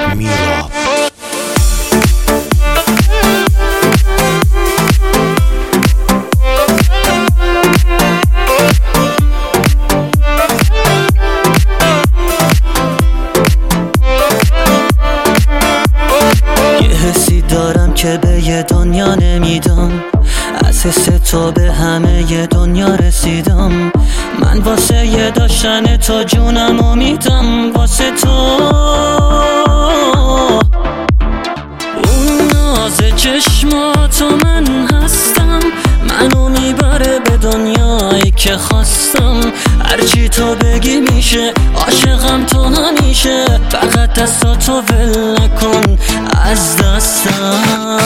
میراب. یه حسی دارم که به یه دنیا نمیدم، از حس تو به همه ی دنیا رسیدم. من واسه یه داشتن تو جونم امیدم، واسه تو اون ناز چشماتو من هستم، منو میبره به دنیایی که خواستم. هرچی تو بگی میشه، عاشقم تو همیشه، فقط دستاتو ول نکن از دستم.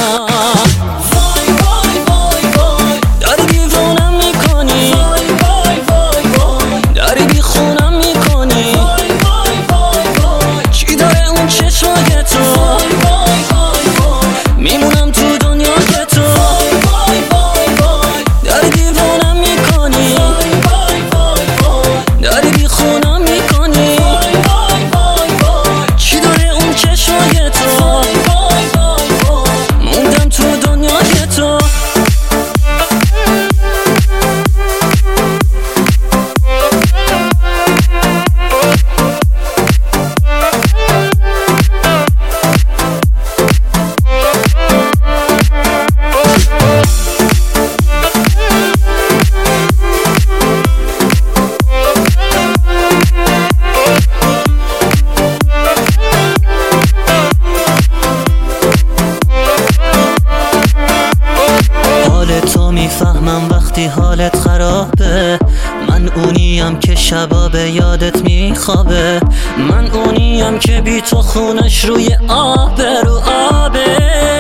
میفهمم وقتی حالت خرابه، من اونیم که شبا به یادت میخوابه، من اونیم که بی تو خونش روی آبه، رو آبه.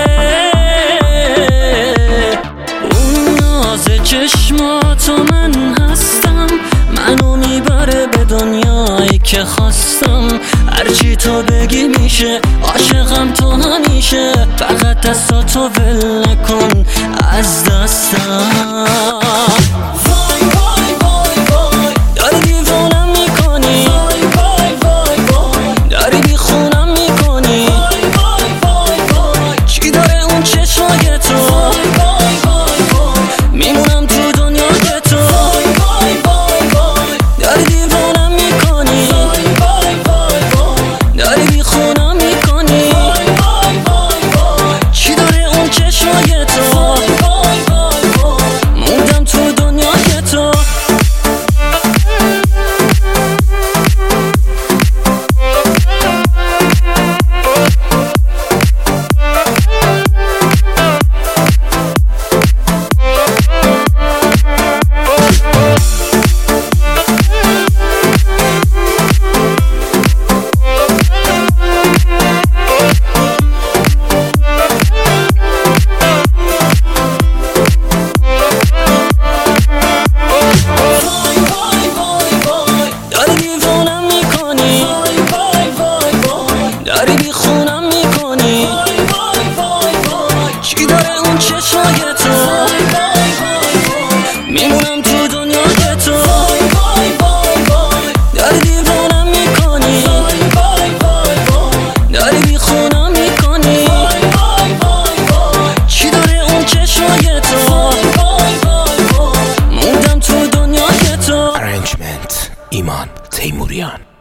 اون ناز چشماتو من هستم، منو میبره به دنیایی که خواستم. هرچی تو بگی میشه، عاشقم تو همیشه، فقط دستاتو ول نکن از دستم. میمونم تو دنیای تو، داری دیوونم میکنی، داری بیخونم میکنی. چی داره اون چشمای تو، موندم تو دنیای تو. ارنجمنت ایمان تیموریان.